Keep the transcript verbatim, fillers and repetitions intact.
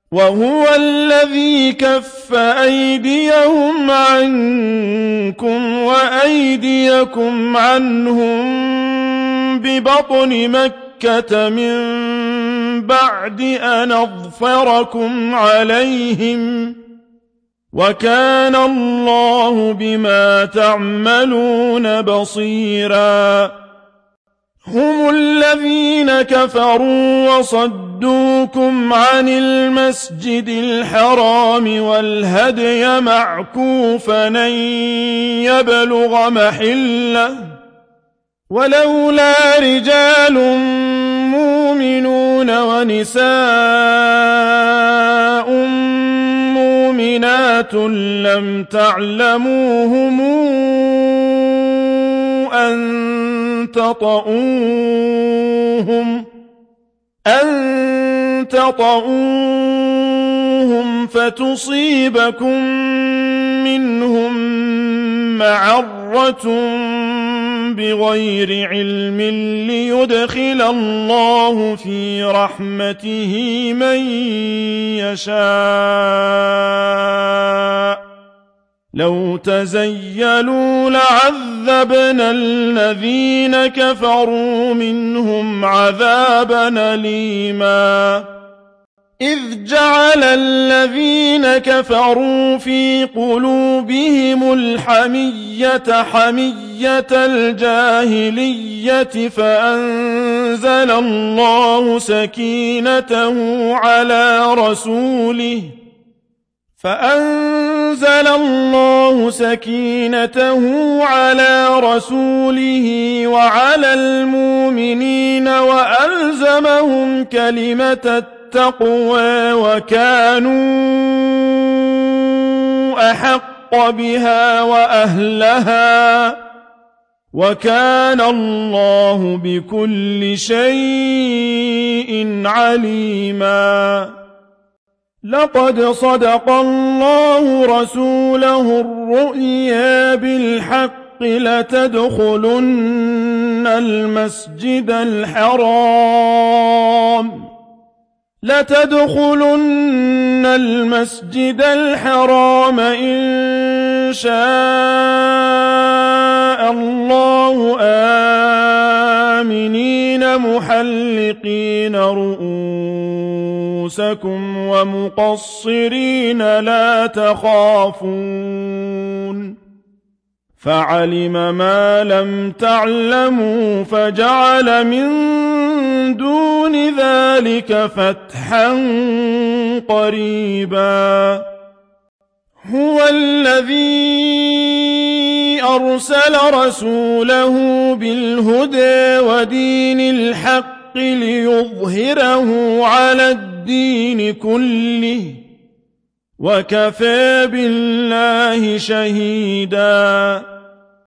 وهو الذي كف أيديهم عنكم وأيديكم عنهم ببطن مكة من بعد أن أظفركم عليهم وكان الله بما تعملون بصيرا هم الذين كفروا وصدوكم عن المسجد الحرام والهدي معكوفا أن يبلغ محله ولولا رجال مؤمنون ونساء مؤمنات لم تعلموهم أن تطؤوهم أن تطؤوهم فتصيبكم منهم معرة بغير علم ليدخل الله في رحمته من يشاء لو تزيلوا لعذبنا الذين كفروا منهم عذابا أليما إذ جعل الذين كفروا في قلوبهم الحمية حمية الجاهلية فأنزل الله سكينته على رسوله فأنزل الله سكينته على رسوله وعلى المؤمنين وألزمهم كلمة التقوى وكانوا أحق بها وأهلها وكان الله بكل شيء عليما لقد صدق الله رسوله الرؤيا بالحق لتدخلن المسجد الحرام لتدخلن المسجد الحرام إن شاء الله آمنين محلقين رؤوسكم ومقصرين لا تخافون فعلم ما لم تعلموا فجعل من دون ذلك فتحا قريبا هو الذي أرسل رسوله بالهدى ودين الحق ليظهره على الدين كله وكفى بالله شهيدا